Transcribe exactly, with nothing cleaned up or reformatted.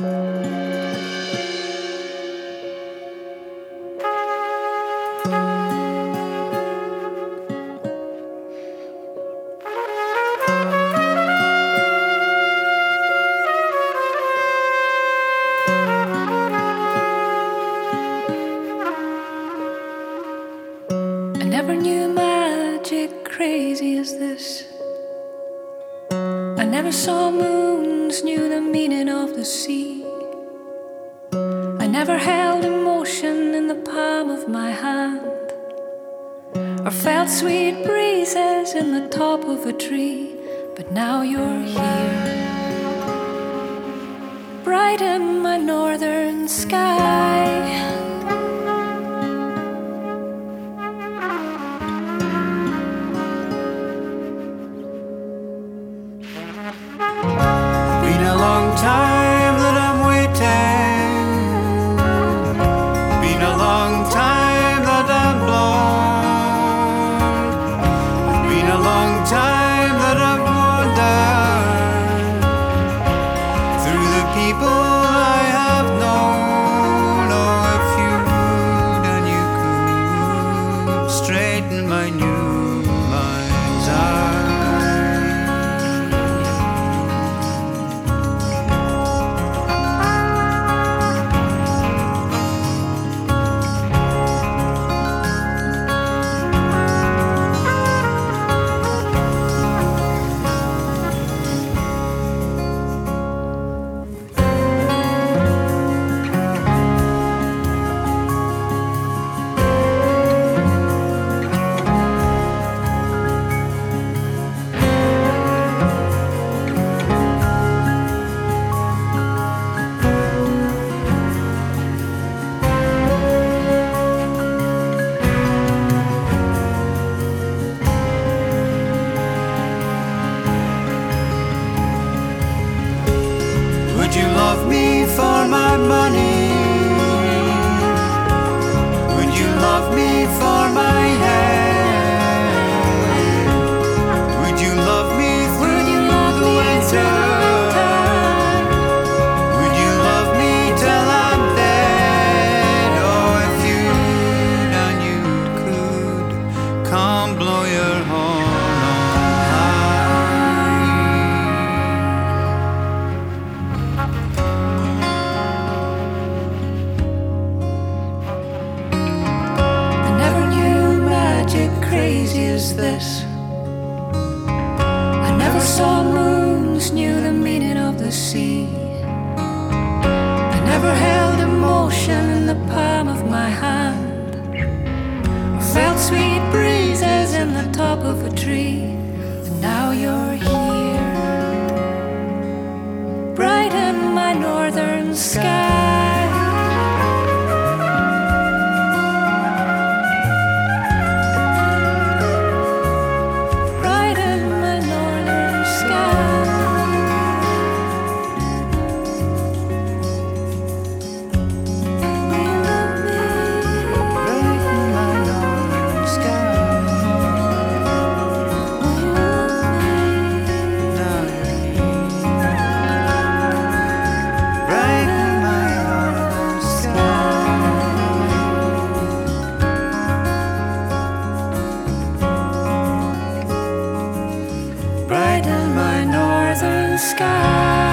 I never knew magic crazy as this. I never saw moons, knew the meaning of the sea. I never held emotion in the palm of my hand, or felt sweet breezes in the top of a tree. But now you're here, bright in my northern sky. Been a long time that I'm waiting. Been a long time that I'm blown. Been a long time that I've wandered through the people I have known. Oh, if you would and you could straighten my new mind's eye. Would you love me for my money? Would you love me for my hair? Would you love me through the winter? Would you love me till I'm dead? Oh, if you and you could come blow your horn on high. I never knew magic crazy as this. I never saw moons, knew the meaning of the sea. I never held emotion in the palm of my hand, or felt sweet breezes in the top of a tree. And now you're here, bright in my northern sky. Bright in my northern sky. Will you love me? Right in my northern sky. Will you love me? Now you're here. Right in my northern sky. Bright in my northern sky.